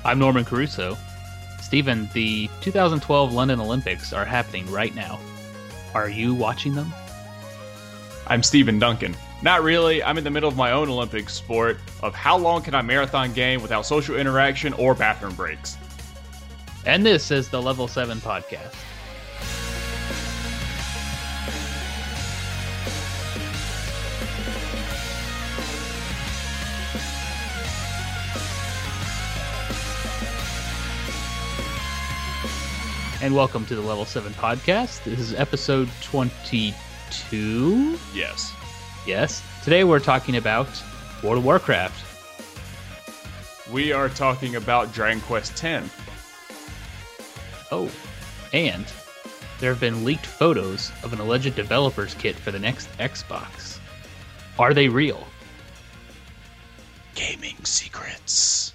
I'm Norman Caruso. Stephen, the 2012 London Olympics are happening right now. Are you watching them? I'm Stephen Duncan. Not really. I'm in the middle of my own Olympic sport of how long can I marathon game without social interaction or bathroom breaks. And this is the Level 7 Podcast. And welcome to the Level 7 Podcast. This is episode 22. Yes. Yes. Today we're talking about World of Warcraft. We are talking about Dragon Quest X. Oh, and there have been leaked photos of an alleged developer's kit for the next Xbox. Are they real? Gaming secrets.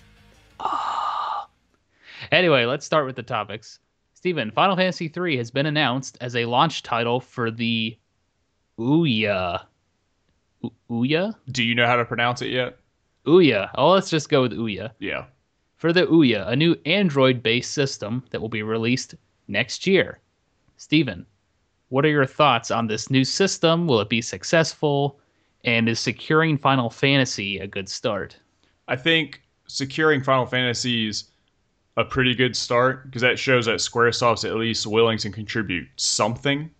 Anyway, let's start with the topics. Stephen, Final Fantasy III has been announced as a launch title for the Ouya. Ouya? Do you know how to pronounce it yet? Ouya. Oh, let's just go with Ouya. Yeah. For the Ouya, a new Android-based system that will be released next year. Stephen, what are your thoughts on this new system? Will it be successful? And is securing Final Fantasy a good start? I think securing Final Fantasy's a pretty good start because that shows that Squaresoft's at least willing to contribute something.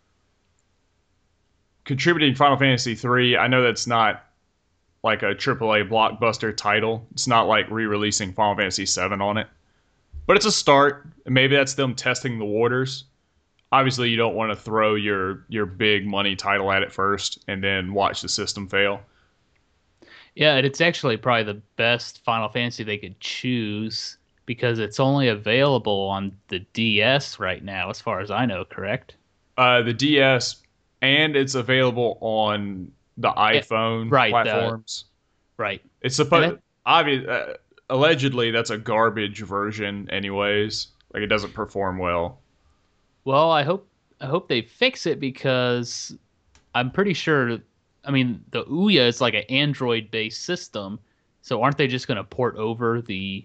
Contributing Final Fantasy 3, I know that's not like a AAA blockbuster title. It's not like re-releasing Final Fantasy 7 on it. But it's a start. And maybe that's them testing the waters. Obviously, you don't want to throw your big money title at it first and then watch the system fail. Yeah, and it's actually probably the best Final Fantasy they could choose because it's only available on the DS right now, as far as I know, correct? The DS, and it's available on the iPhone platforms. Right. It's supposed allegedly that's a garbage version anyways. Like it doesn't perform well. Well, I hope they fix it because I'm pretty sure, I mean, the Ouya is like an Android-based system, so aren't they just going to port over the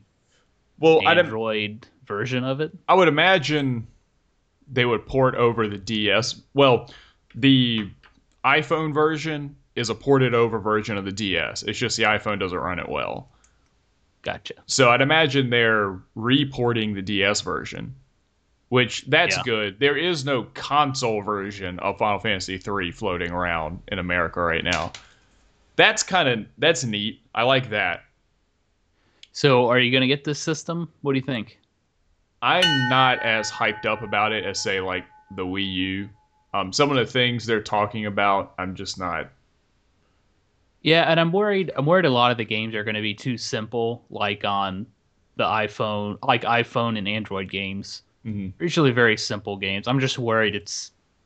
Android version of it? I would imagine they would port over the DS. Well, the iPhone version is a ported over version of the DS. It's just the iPhone doesn't run it well. Gotcha. So I'd imagine they're reporting the DS version, which that's good. There is no console version of Final Fantasy III floating around in America right now. That's neat. I like that. So are you going to get this system? What do you think? I'm not as hyped up about it as, say, like the Wii U. Some of the things they're talking about, I'm just not. Yeah, and I'm worried a lot of the games are going to be too simple, like on the iPhone, like iPhone and Android games. Mm-hmm. Usually very simple games. I'm just worried it's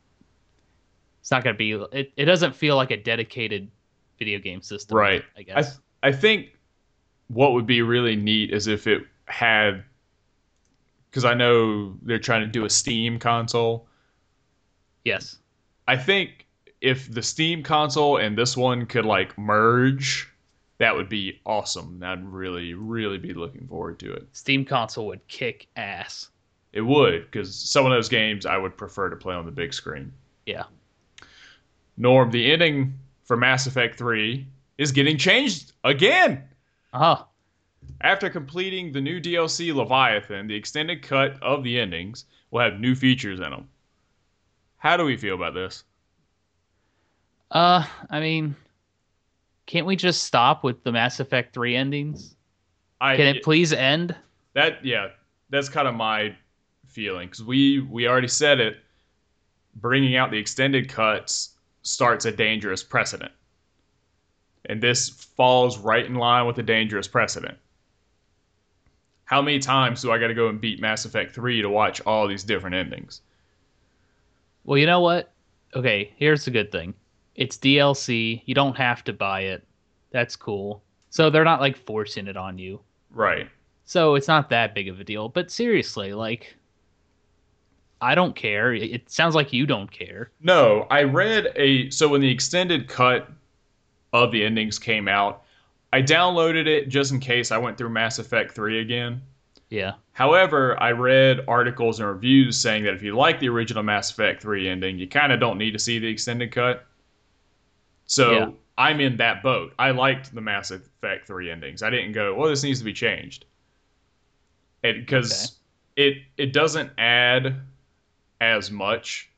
not going to be. It doesn't feel like a dedicated video game system, right? I guess. I think what would be really neat is if it had, because I know they're trying to do a Steam console. Yes. I think if the Steam console and this one could like merge, that would be awesome. I'd really, really be looking forward to it. Steam console would kick ass. It would, because some of those games I would prefer to play on the big screen. Yeah. Norm, the ending for Mass Effect 3 is getting changed again. Uh-huh. After completing the new DLC Leviathan, the extended cut of the endings will have new features in them. How do we feel about this? I mean, can't we just stop with the Mass Effect 3 endings? Can it please end? That's kind of my feeling, because we already said it. Bringing out the extended cuts starts a dangerous precedent. And this falls right in line with a dangerous precedent. How many times do I got to go and beat Mass Effect 3 to watch all these different endings? Well, you know what? Okay, here's the good thing. It's DLC. You don't have to buy it. That's cool. So they're not like forcing it on you. Right. So it's not that big of a deal. But seriously, like, I don't care. It sounds like you don't care. No, I read so when the extended cut of the endings came out, I downloaded it just in case I went through Mass Effect 3 again. Yeah. However, I read articles and reviews saying that if you like the original Mass Effect 3 ending, you kind of don't need to see the extended cut. Yeah. So I'm in that boat. I liked the Mass Effect 3 endings. I didn't go, well, this needs to be changed. Okay. Because it doesn't add as much,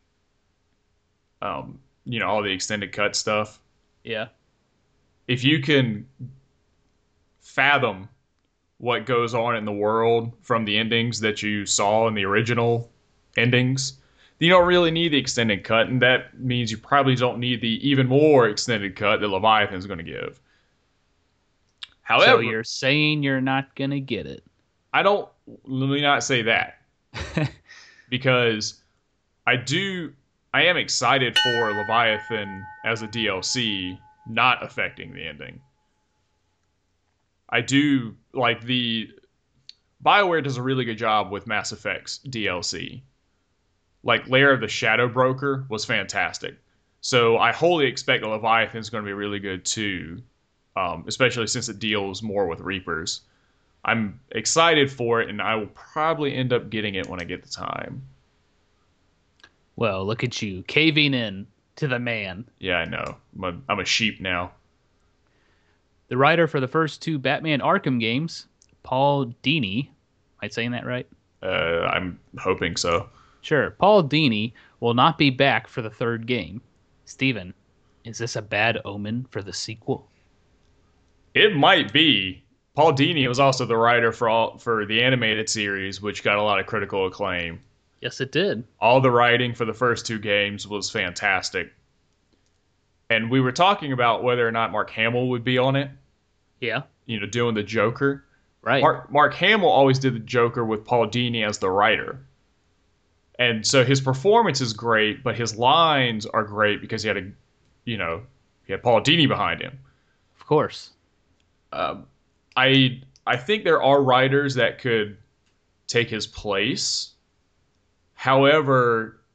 all the extended cut stuff. Yeah. If you can fathom what goes on in the world from the endings that you saw in the original endings, you don't really need the extended cut, and that means you probably don't need the even more extended cut that Leviathan's going to give. So However, you're saying you're not gonna get it. I don't let me not say that because I am excited for Leviathan as a DLC not affecting the ending. I do like the BioWare does a really good job with Mass Effect's DLC. Like Lair of the Shadow Broker was fantastic. So I wholly expect the Leviathan is going to be really good too, especially since it deals more with Reapers. I'm excited for it, and I will probably end up getting it when I get the time. Well, look at you caving in to the man. Yeah, I know. I'm a sheep now. The writer for the first two Batman Arkham games, Paul Dini, am I saying that right? I'm hoping so. Sure. Paul Dini will not be back for the third game. Steven, is this a bad omen for the sequel? It might be. Paul Dini was also the writer for the animated series, which got a lot of critical acclaim. Yes, it did. All the writing for the first two games was fantastic. And we were talking about whether or not Mark Hamill would be on it, Yeah, doing the Joker. right. Mark Hamill always did the Joker with Paul Dini as the writer. And so his performance is great, but his lines are great because he had Paul Dini behind him. Of course. I think there are writers that could take his place. However,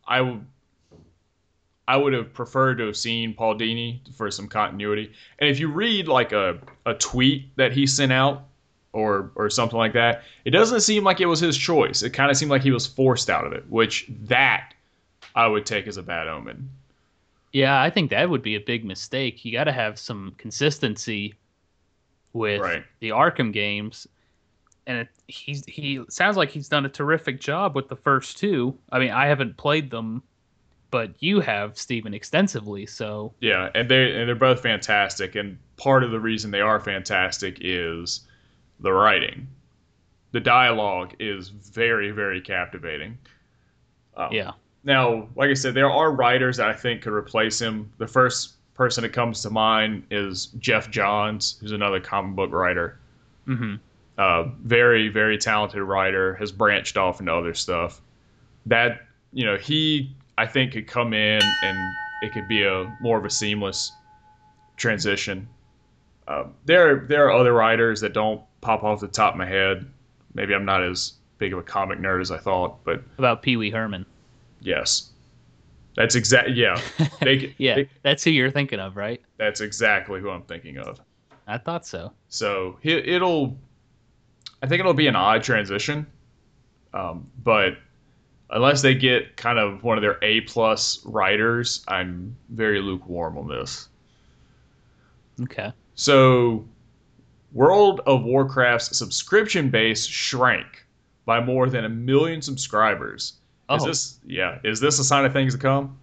I would have preferred to have seen Paul Dini for some continuity. And if you read like a tweet that he sent out or something like that, it doesn't seem like it was his choice. It kind of seemed like he was forced out of it, which that I would take as a bad omen. Yeah, I think that would be a big mistake. You got to have some consistency with Right. the Arkham games, and he sounds like he's done a terrific job with the first two. I mean, I haven't played them, but you have, Steven, extensively. So Yeah, and they're both fantastic. And part of the reason they are fantastic is the writing. The dialogue is very, very captivating. Um, yeah, Now, like I said, there are writers that I think could replace him. The first person that comes to mind is Jeff Johns, who's another comic book writer. hmm Very, very talented writer, has branched off into other stuff. That, he, I think, could come in and it could be a more of a seamless transition. There are other writers that don't pop off the top of my head. Maybe I'm not as big of a comic nerd as I thought, but about Pee Wee Herman. yes, that's yeah. Yeah, that's who you're thinking of, right? That's exactly who I'm thinking of. I thought so. So I think it'll be an odd transition, but unless they get kind of one of their A+ writers, I'm very lukewarm on this. Okay. So, World of Warcraft's subscription base shrank by more than 1 million subscribers. Oh, Is this a sign of things to come?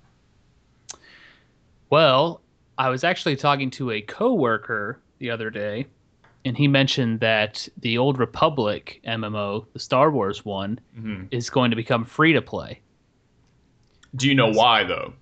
well, I was actually talking to a coworker the other day, and he mentioned that the Old Republic MMO, the Star Wars one, Hmm. is going to become free to play. Do you know why though?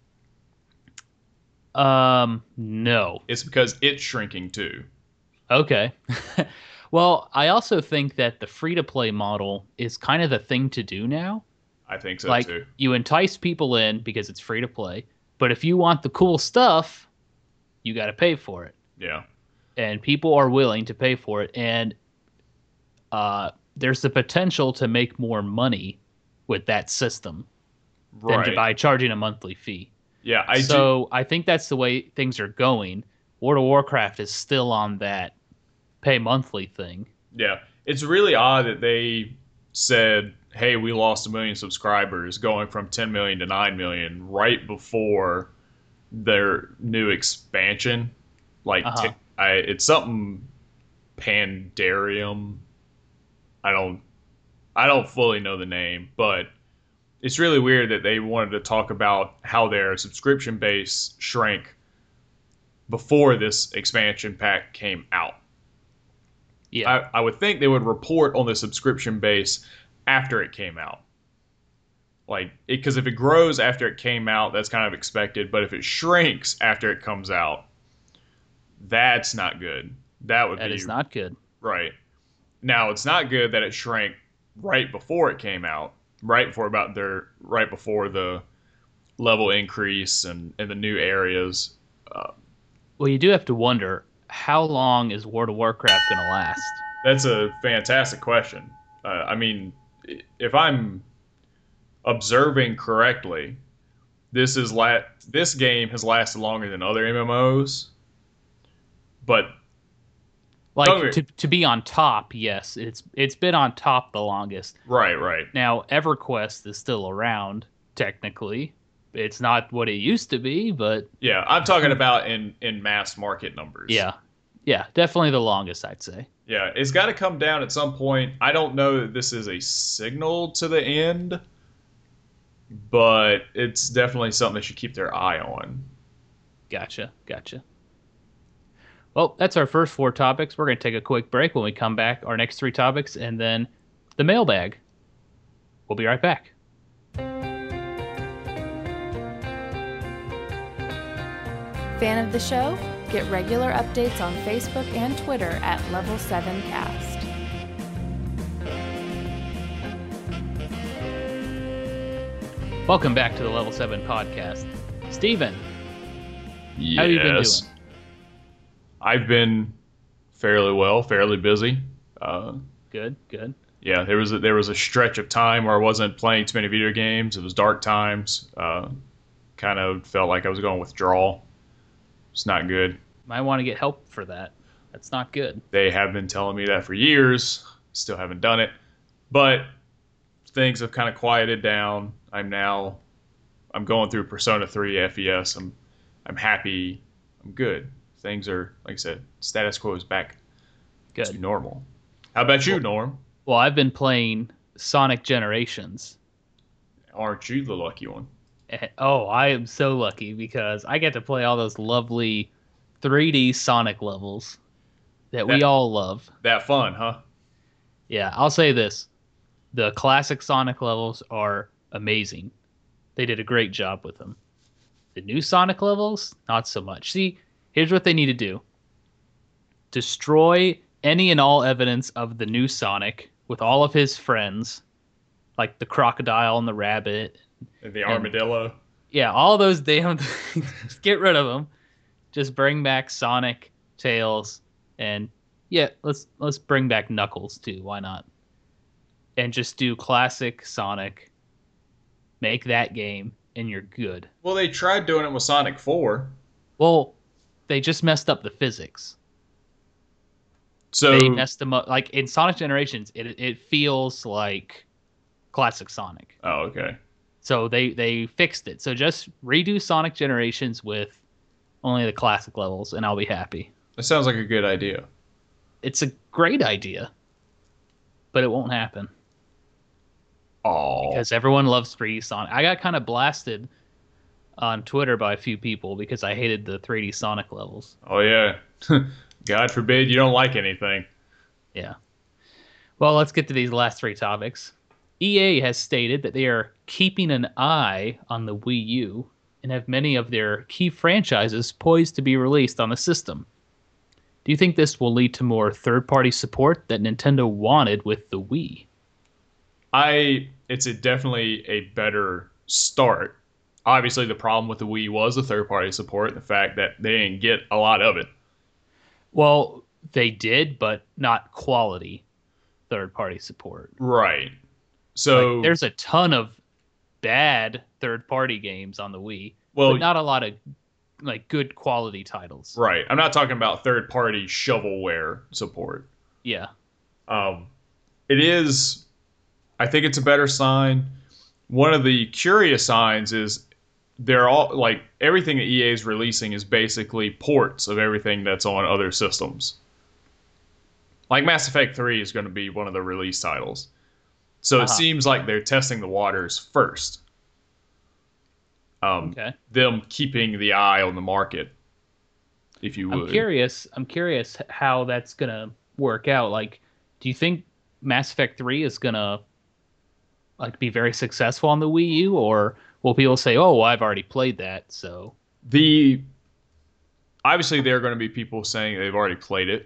No. It's because it's shrinking too. Okay. Well, I also think that the free to play model is kind of the thing to do now. I think so Like, too. you entice people in because it's free to play, but if you want the cool stuff, you got to pay for it. Yeah. And people are willing to pay for it. And there's the potential to make more money with that system than to Right. by charging a monthly fee. Yeah, I do. So I think that's the way things are going. World of Warcraft is still on that pay monthly thing. Yeah. It's really odd that they said, hey, we lost 1 million subscribers going from 10 million to 9 million right before their new expansion. Like, Uh-huh. it's something Pandarium. I don't, I don't fully know the name, but it's really weird that they wanted to talk about how their subscription base shrank before this expansion pack came out. Yeah. I would think they would report on the subscription base after it came out. Like, because if it grows after it came out, that's kind of expected. But if it shrinks after it comes out, that's not good. That would That be is not good. right. Now, it's not good that it shrank right before it came out, right before the level increase and the new areas. Well, you do have to wonder, how long is World of Warcraft going to last? That's a fantastic question. I mean, if I'm observing correctly, this game has lasted longer than other MMOs, but Like to be on top, yes, it's been on top the longest. right. Now, EverQuest is still around technically. It's not what it used to be, but Yeah, I'm talking about in mass market numbers. yeah. Yeah, definitely the longest, I'd say. Yeah, it's got to come down at some point. I don't know that this is a signal to the end, but it's definitely something they should keep their eye on. Gotcha. Gotcha. Well, that's our first four topics. We're going to take a quick break. When we come back, our next three topics, and then the mailbag. We'll be right back. Fan of the show? Get regular updates on Facebook and Twitter at Level 7 Cast. Welcome back to the Level 7 podcast. Steven, Yes. how have you been doing? I've been fairly well, fairly busy. Good, good. Yeah, there was a stretch of time where I wasn't playing too many video games. It was dark times. Kind of felt like I was going withdrawal. It's not good. Might want to get help for that. That's not good. They have been telling me that for years. Still haven't done it. But things have kind of quieted down. I'm going through Persona 3 FES. I'm happy. I'm good. Things are, like I said, status quo is back to Good. normal. How about you, Norm? Well, I've been playing Sonic Generations. Aren't you the lucky one? Oh, I am so lucky because I get to play all those lovely 3D Sonic levels that we all love. That fun, huh? Yeah, I'll say this. The classic Sonic levels are amazing. They did a great job with them. The new Sonic levels, not so much. See, here's what they need to do. Destroy any and all evidence of the new Sonic with all of his friends, like the crocodile and the rabbit. And the armadillo. Yeah, all those damn things. Just get rid of them. Just bring back Sonic, Tails, and yeah, let's bring back Knuckles too. Why not? And just do classic Sonic. Make that game, and you're good. Well, they tried doing it with Sonic 4. Well, they just messed up the physics. So They messed them up. Like in Sonic Generations, it feels like classic Sonic. Oh, okay. So they fixed it. So just redo Sonic Generations with only the classic levels, and I'll be happy. That sounds like a good idea. It's a great idea, but it won't happen Oh. because everyone loves 3D Sonic. I got kind of blasted on Twitter by a few people because I hated the 3D Sonic levels. Oh, yeah. God forbid you don't like anything. Yeah. Well, let's get to these last three topics. EA has stated that they are keeping an eye on the Wii U and have many of their key franchises poised to be released on the system. Do you think this will lead to more third-party support that Nintendo wanted with the Wii? It's definitely a better start. Obviously, the problem with the Wii was the third-party support, the fact that they didn't get a lot of it. Well, they did, but not quality third-party support. Right. So Like, there's a ton of bad third-party games on the Wii, Well- but not a lot of like good quality titles. Right. I'm not talking about third-party shovelware support. Yeah. It is. I think it's a better sign. One of the curious signs is they're all like everything that EA is releasing is basically ports of everything that's on other systems. Like Mass Effect 3 is going to be one of the release titles. So it seems like they're testing the waters first. Okay. Them keeping the eye on the market, if you would. I'm curious how that's gonna work out. Like, do you think Mass Effect 3 is gonna like be very successful on the Wii U, or will people say, "Oh, well, I've already played that"? So Obviously there are going to be people saying they've already played it.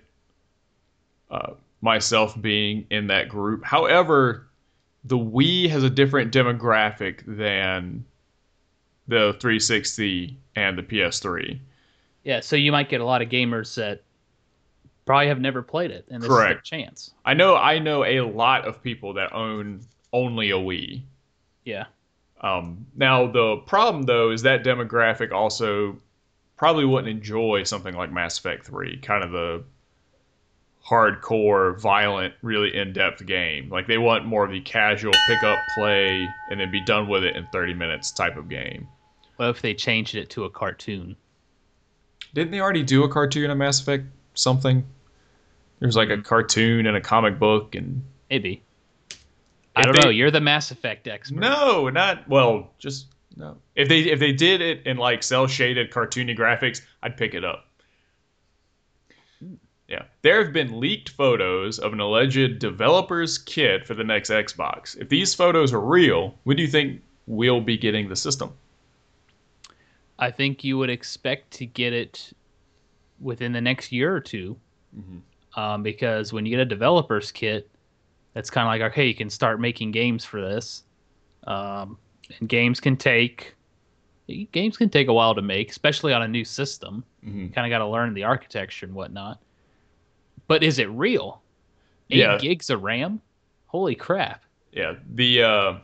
Myself being in that group. However, the Wii has a different demographic than the 360 and the PS3. yeah, so you might get a lot of gamers that probably have never played it, and this is their Correct. chance. I know a lot of people that own only a Wii. Yeah. Now the problem though is that demographic also probably wouldn't enjoy something like Mass Effect 3, kind of the hardcore, violent, really in-depth game. Like they want more of the casual pick up, play, and then be done with it in 30 minutes type of game. What if they changed it to a cartoon? Didn't they already do a cartoon of Mass Effect something? There's like a cartoon and a comic book and Maybe. I don't know. You're the Mass Effect expert. No, not well, just no. If they did it in like cell shaded cartoony graphics, I'd pick it up. Yeah. There have been leaked photos of an alleged developer's kit for the next Xbox. If these photos are real, when do you think we'll be getting the system? I think you would expect to get it within the next year or two. Because when you get a developer's kit, that's kind of like, okay, you can start making games for this. And games can take a while to make, especially on a new system. You kind of got to learn the architecture and whatnot. But is it real? 8 gigs of RAM? Holy crap. Yeah. The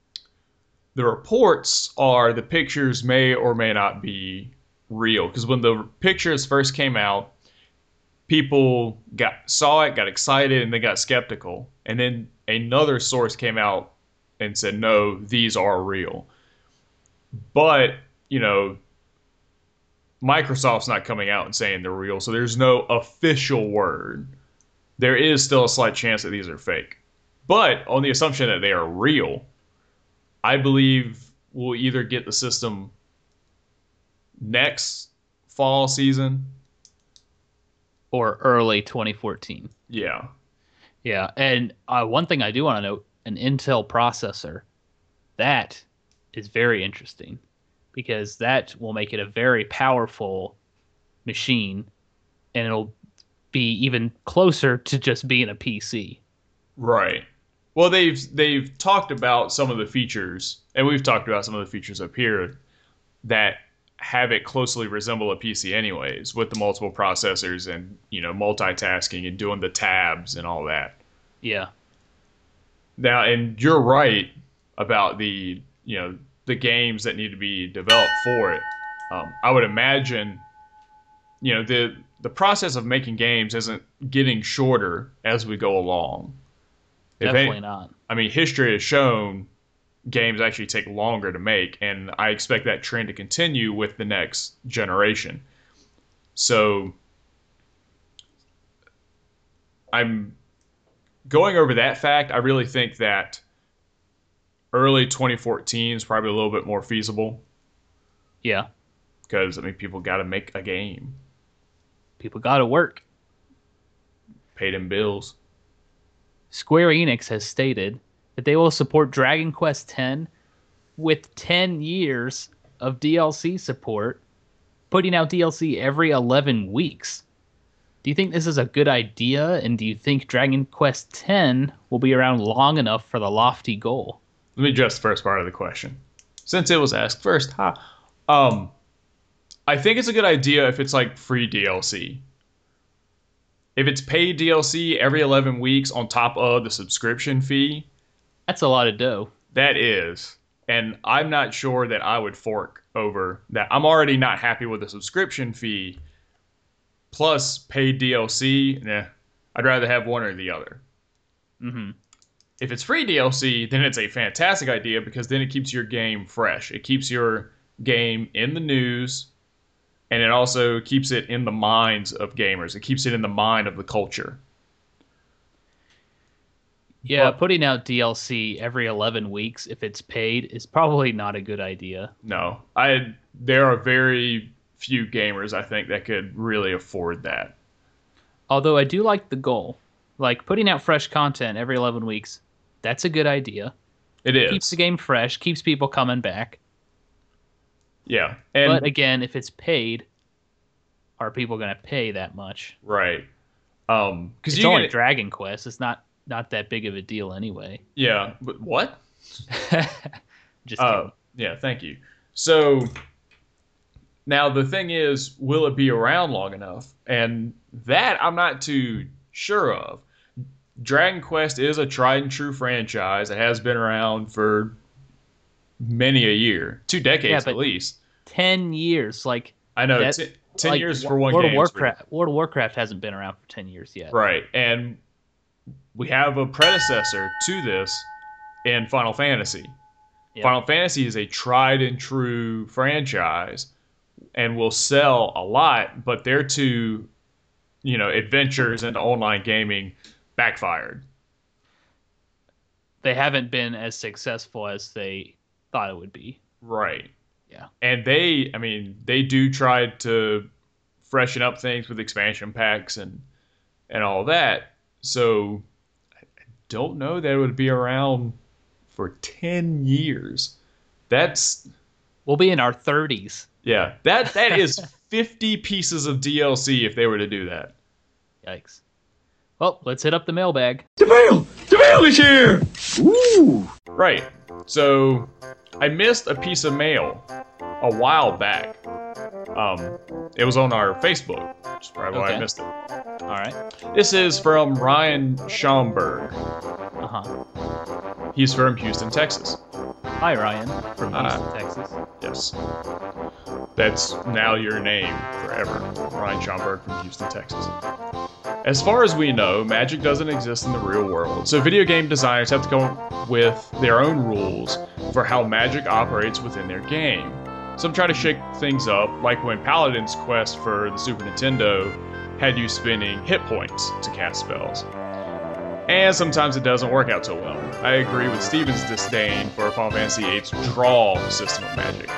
reports are the pictures may or may not be real. Because when the pictures first came out, people saw it, got excited, and they got skeptical. And then another source came out and said, no, these are real. But, Microsoft's not coming out and saying they're real, so there's no official word. There is still a slight chance that these are fake. But on the assumption that they are real, I believe we'll either get the system next fall season or early 2014. Yeah. Yeah, and one thing I do want to note, an Intel processor, that is very interesting because that will make it a very powerful machine, and it'll be even closer to just being a PC. Right. Well, they've talked about some of the features, and we've talked about some of the features up here that have it closely resemble a PC anyways, with the multiple processors and, multitasking and doing the tabs and all that. Yeah. Now, and you're right about the games that need to be developed for it. I would imagine, the process of making games isn't getting shorter as we go along. Definitely not. I mean, history has shown games actually take longer to make, and I expect that trend to continue with the next generation. So I'm going over that fact. I really think that early 2014 is probably a little bit more feasible. Yeah. Because, people got to make a game. People got to work. Pay them bills. Square Enix has stated that they will support Dragon Quest X with 10 years of DLC support, putting out DLC every 11 weeks. Do you think this is a good idea, and do you think Dragon Quest X will be around long enough for the lofty goal? Let me address the first part of the question, since it was asked first. I think it's a good idea if it's like free DLC. If it's paid DLC every 11 weeks on top of the subscription fee, that's a lot of dough. That is. And I'm not sure that I would fork over that. I'm already not happy with the subscription fee plus paid DLC. Nah, I'd rather have one or the other. Mm-hmm. If it's free DLC, then it's a fantastic idea because then it keeps your game fresh. It keeps your game in the news, and it also keeps it in the minds of gamers. It keeps it in the mind of the culture. Yeah, putting out DLC every 11 weeks, if it's paid, is probably not a good idea. No. There are very few gamers, I think, that could really afford that. Although I do like the goal. Like, putting out fresh content every 11 weeks, that's a good idea. It is. Keeps the game fresh, keeps people coming back. Yeah. But again, if it's paid, are people going to pay that much? Right. Because it's only Dragon Quest. It's not that big of a deal anyway. Yeah. But what? Just kidding. Yeah, thank you. So now the thing is, will it be around long enough? And that I'm not too sure of. Dragon Quest is a tried and true franchise. It has been around for many a year. 2 decades at least. 10 years. Like, I know, 10 years for one game. World of Warcraft hasn't been around for 10 years yet. Right. And we have a predecessor to this in Final Fantasy. Yep. Final Fantasy is a tried and true franchise and will sell a lot, but their two, adventures into online gaming backfired. They haven't been as successful as they thought it would be. Right. Yeah. And they do try to freshen up things with expansion packs and all that. So I don't know that it would be around for 10 years. We'll be in our 30s. Yeah. That is 50 pieces of DLC if they were to do that. Yikes. Well, let's hit up the mailbag. The mail is here! Ooh! Right. So I missed a piece of mail a while back. It was on our Facebook, which is probably why I missed it. All right. This is from Ryan Schomburg. Uh-huh. He's from Houston, Texas. Hi, Ryan, from Houston, Texas. Yes. That's now your name forever. Ryan Schomburg from Houston, Texas. As far as we know, magic doesn't exist in the real world, so video game designers have to come up with their own rules for how magic operates within their game. Some try to shake things up, like when Paladin's Quest for the Super Nintendo had you spending hit points to cast spells. And sometimes it doesn't work out so well. I agree with Steven's disdain for Final Fantasy VIII's draw system of magic.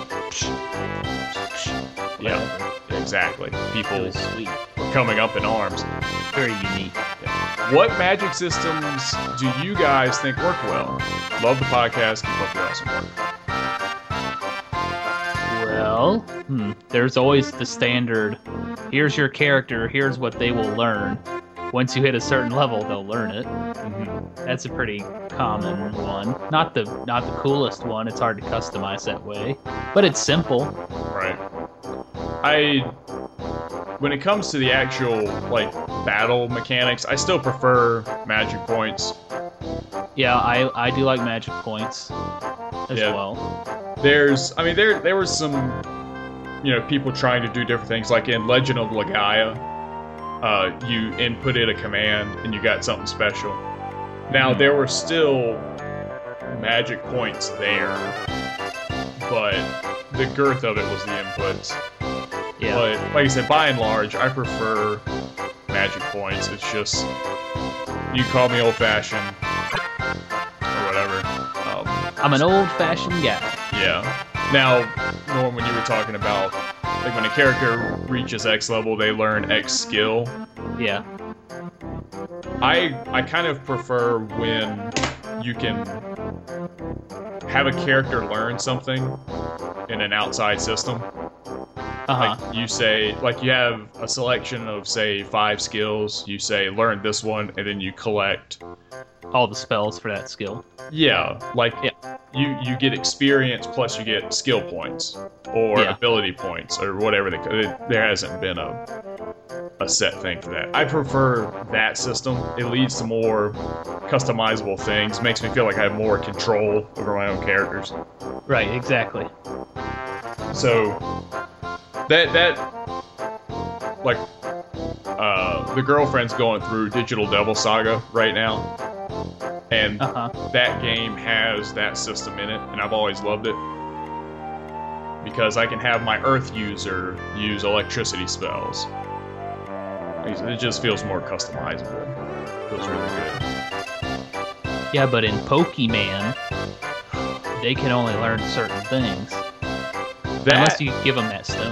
Yeah, exactly. People were coming up in arms. Very unique. Yeah. What magic systems do you guys think work well? Love the podcast. Keep up your awesome work. Well, there's always the standard, here's your character, here's what they will learn. Once you hit a certain level, they'll learn it. Mm-hmm. That's a pretty common one. Not the coolest one. It's hard to customize that way, but it's simple. Right. When it comes to the actual battle mechanics, I still prefer magic points. Yeah, I do like magic points as well. There were some, people trying to do different things, like in Legend of Legaia. You inputted a command and you got something special. Now, there were still magic points there, but the girth of it was the inputs. Yeah. But, like I said, by and large, I prefer magic points. It's just, you call me old-fashioned, or whatever. I'm an old-fashioned guy. Yeah. Now, Norm, when you were talking about, when a character reaches X level, they learn X skill. Yeah. I kind of prefer when you can have a character learn something in an outside system. Uh-huh. Like you say, you have a selection of, say, 5 skills. You say, learn this one, and then you collect all the spells for that skill. Yeah, you get experience plus you get skill points or ability points or whatever. There hasn't been a set thing for that. I prefer that system. It leads to more customizable things. Makes me feel like I have more control over my own characters. Right, exactly. So that like the girlfriend's going through Digital Devil Saga right now, and that game has that system in it, and I've always loved it because I can have my Earth user use electricity spells. It just feels more customizable. It feels really good. Yeah, but in Pokemon, they can only learn certain things. Unless you give them that stone.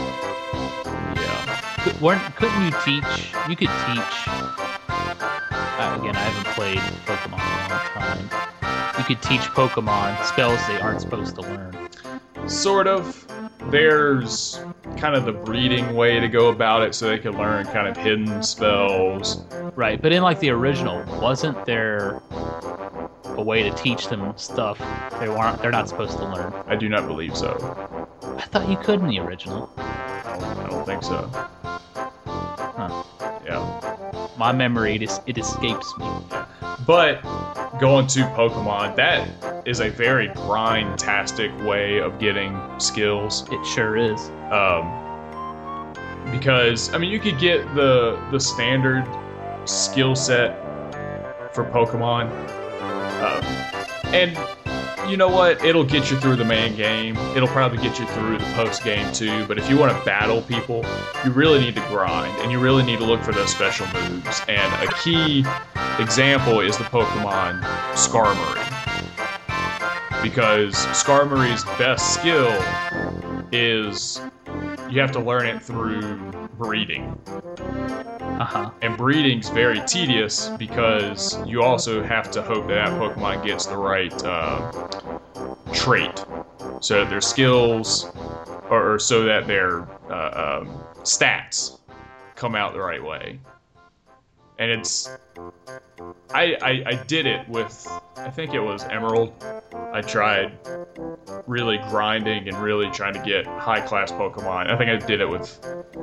Yeah. Couldn't you teach? You could teach. Again, I haven't played Pokemon in a long time. You could teach Pokemon spells they aren't supposed to learn. Sort of. There's kind of the breeding way to go about it, so they can learn kind of hidden spells. Right, but in like the original, wasn't there a way to teach them stuff they're not supposed to learn? I do not believe so. I thought you could in the original. I don't think so. Huh. Yeah. My memory, it escapes me. But going to Pokemon, that is a very grind-tastic way of getting skills. It sure is. Because, I mean, you could get the standard skill set for Pokemon. And you know what? It'll get you through the main game. It'll probably get you through the post-game too. But if you want to battle people, you really need to grind. And you really need to look for those special moves. And a key example is the Pokemon Skarmory. Because Skarmory's best skill is you have to learn it through breeding. And breeding's very tedious because you also have to hope that Pokemon gets the right trait. So that their skills, or so that their stats come out the right way. And it's... I did it with, I think it was Emerald. I tried really grinding and really trying to get high-class Pokemon. I think I did it with,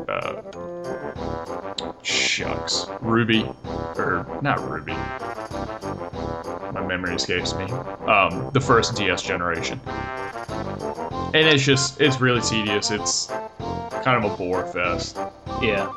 Ruby. Or, not Ruby. My memory escapes me. The first DS generation. And it's really tedious. It's kind of a bore fest. Yeah.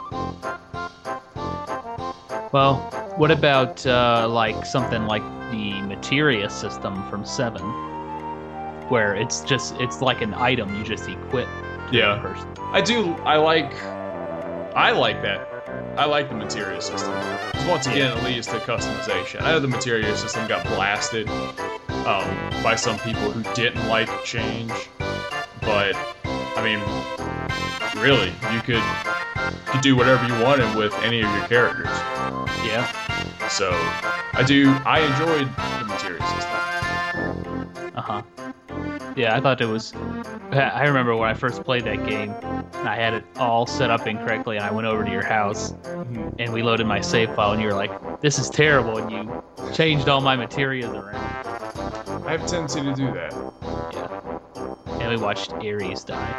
Well, what about like something like the Materia system from 7, where it's like an item you just equip to the person. I like that. I like the Materia system. Because once again, it leads to customization. I know the Materia system got blasted by some people who didn't like change, but I mean, really, you could do whatever you wanted with any of your characters. Yeah. So, I enjoyed the Materia system. Yeah, I thought it was... I remember when I first played that game, and I had it all set up incorrectly, and I went over to your house, and we loaded my save file, and you were like, this is terrible, and you changed all my Materias around. I have a tendency to do that. Yeah. And we watched Ares die.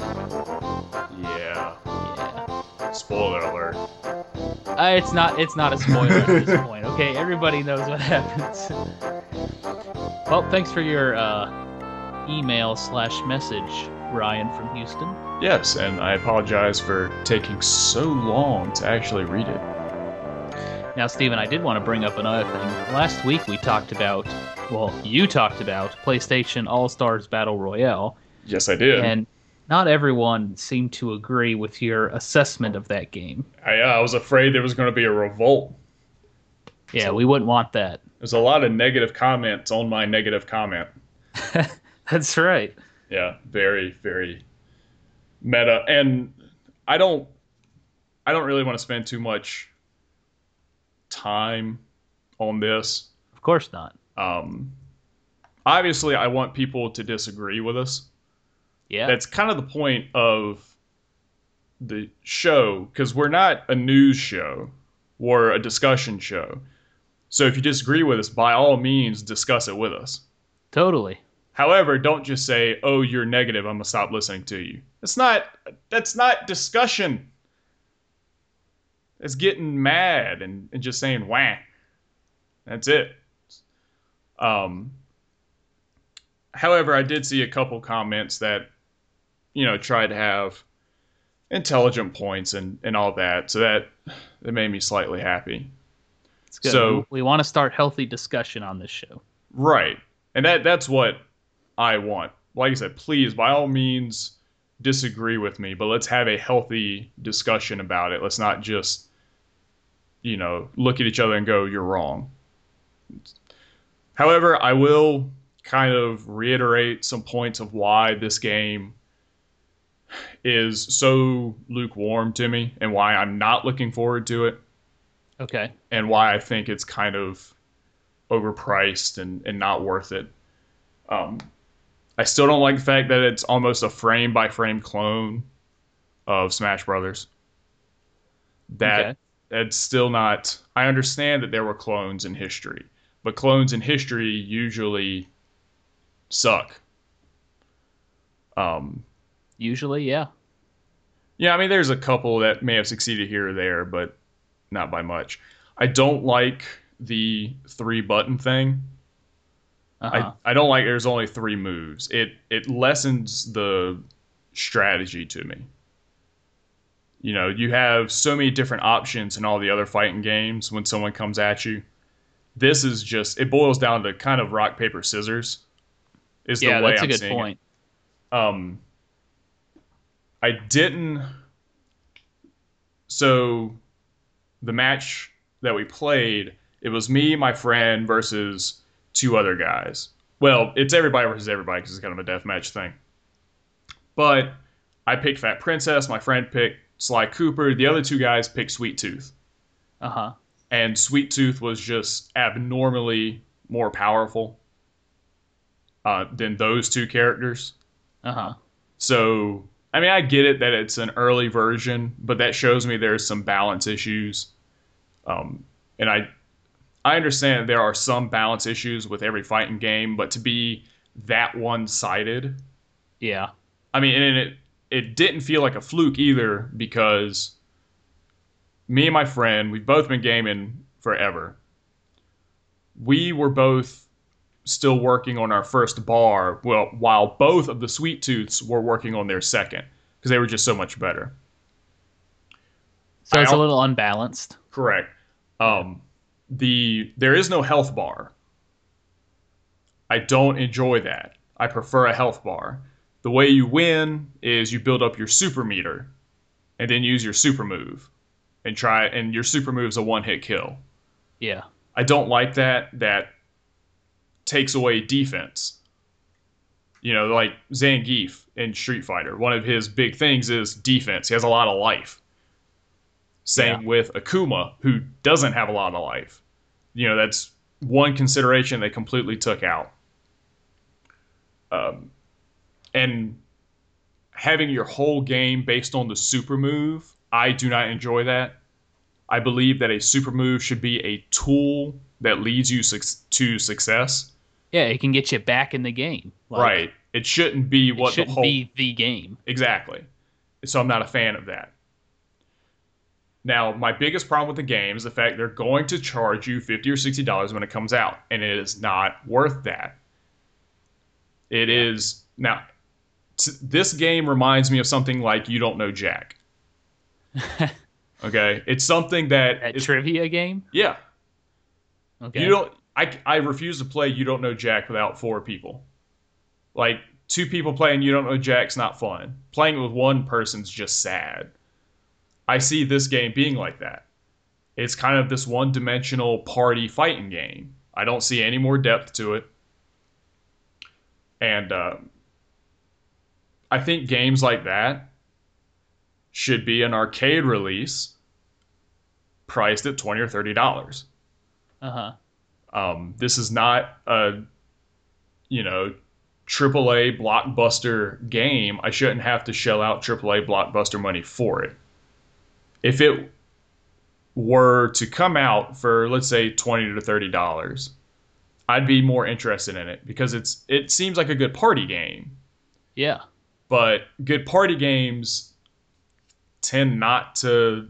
Yeah. Spoiler alert. It's not a spoiler at this point, okay? Everybody knows what happens. Well, thanks for your email/message, Ryan from Houston. Yes, and I apologize for taking so long to actually read it. Now, Steven, I did want to bring up another thing. Last week we talked about, you talked about PlayStation All-Stars Battle Royale. Yes, I did. And not everyone seemed to agree with your assessment of that game. I was afraid there was going to be a revolt. Yeah, we wouldn't want that. There's a lot of negative comments on my negative comment. That's right. Yeah, very, very meta. And I don't really want to spend too much time on this. Of course not. Obviously, I want people to disagree with us. Yeah. That's kind of the point of the show, because we're not a news show. We're a discussion show. So if you disagree with us, by all means, discuss it with us. Totally. However, don't just say, oh, you're negative, I'm going to stop listening to you. That's not discussion. It's getting mad and just saying, wah. That's it. However, I did see a couple comments that try to have intelligent points and all that. So that made me slightly happy. It's good. So we want to start healthy discussion on this show. right, and that's what I want. Like I said, please by all means disagree with me, but let's have a healthy discussion about it. Let's not just look at each other and go, "You're wrong." However, I will kind of reiterate some points of why this game is so lukewarm to me and why I'm not looking forward to it. Okay. And why I think it's kind of overpriced and not worth it. I still don't like the fact that it's almost a frame-by-frame clone of Smash Brothers. That's still not... I understand that there were clones in history, but clones in history usually suck. Usually, yeah. Yeah, I mean, there's a couple that may have succeeded here or there, but not by much. I don't like the 3-button thing. I don't like there's only 3 moves. It lessens the strategy to me. You have so many different options in all the other fighting games when someone comes at you. This is just, it boils down to kind of rock, paper, scissors is the way I'm seeing it. Yeah, that's a good point. I didn't... So, the match that we played, it was me, my friend, versus 2 other guys. Well, it's everybody versus everybody because it's kind of a deathmatch thing. But I picked Fat Princess, my friend picked Sly Cooper, the other 2 guys picked Sweet Tooth. Uh-huh. And Sweet Tooth was just abnormally more powerful than those 2 characters. Uh-huh. So, I mean, I get it that it's an early version, but that shows me there's some balance issues. And I understand there are some balance issues with every fighting game, but to be that one-sided... Yeah. I mean, and it didn't feel like a fluke either, because me and my friend, we've both been gaming forever. We were both still working on our first bar, well, while both of the Sweet Tooths were working on their second, because they were just so much better. So it's a little unbalanced. Correct. There is no health bar. I don't enjoy that. I prefer a health bar. The way you win is you build up your super meter and then use your super move and your super move is a one-hit kill. Yeah. I don't like that. That takes away defense. Like Zangief in Street Fighter. One of his big things is defense. He has a lot of life. Same with Akuma, who doesn't have a lot of life. That's one consideration they completely took out. And having your whole game based on the super move, I do not enjoy that. I believe that a super move should be a tool that leads you to success. Yeah, it can get you back in the game. Right. It shouldn't be be the game. Exactly. So I'm not a fan of that. Now, my biggest problem with the game is the fact they're going to charge you $50 or $60 when it comes out, and it is not worth that. It is... Now, this game reminds me of something like You Don't Know Jack. Okay? It's something that... A trivia game? Yeah. Okay. I refuse to play You Don't Know Jack without 4 people. Like, 2 people playing You Don't Know Jack's not fun. Playing it with one person's just sad. I see this game being like that. It's kind of this one-dimensional party fighting game. I don't see any more depth to it. And I think games like that should be an arcade release priced at $20 or $30. Uh-huh. This is not a, AAA blockbuster game. I shouldn't have to shell out AAA blockbuster money for it. If it were to come out for, let's say, $20 to $30, I'd be more interested in it because it seems like a good party game. Yeah. But good party games tend not to,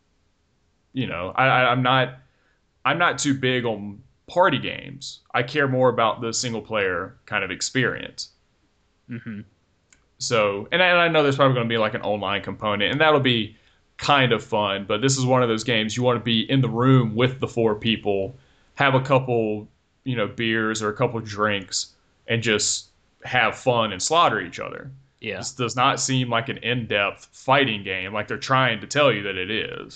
I'm not too big on party games. I care more about the single player kind of experience. Mm-hmm. So, and I know there's probably going to be like an online component, and that'll be kind of fun. But this is one of those games you want to be in the room with the 4 people, have a couple, beers or a couple drinks, and just have fun and slaughter each other. Yeah. This does not seem like an in-depth fighting game like they're trying to tell you that it is.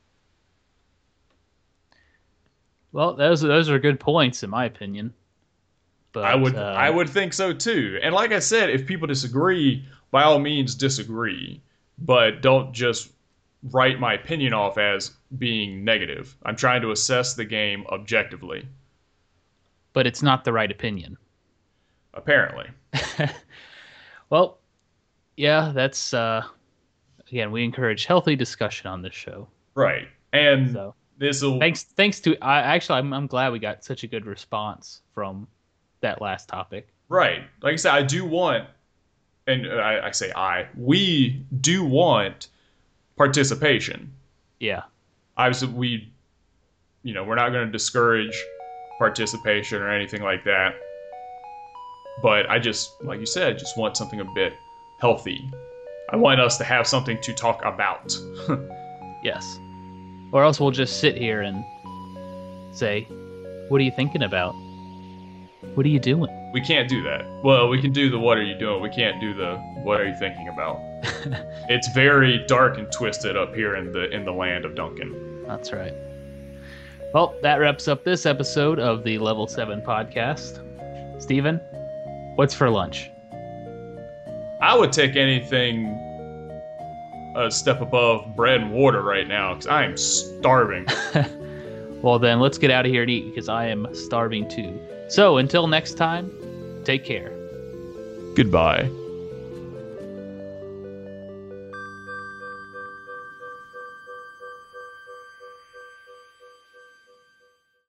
Well, those are good points in my opinion. But I would think so too. And like I said, if people disagree, by all means disagree, but don't just write my opinion off as being negative. I'm trying to assess the game objectively. But it's not the right opinion. Apparently. Well, yeah, that's again, we encourage healthy discussion on this show. Right. And so this will thanks to I'm glad we got such a good response from that last topic. Right. Like I said, I do want, and we do want participation. Yeah. Obviously, we're not going to discourage participation or anything like that. But I just, like you said, just want something a bit healthy. I want us to have something to talk about. Yes. Or else we'll just sit here and say, what are you thinking about? What are you doing? We can't do that. Well, we can do the what are you doing. We can't do the what are you thinking about. It's very dark and twisted up here in the land of Duncan. That's right. Well, that wraps up this episode of the Level 7 podcast. Steven, what's for lunch? I would take anything a step above bread and water right now because I am starving. Well, then let's get out of here and eat because I am starving too. So until next time, take care. Goodbye.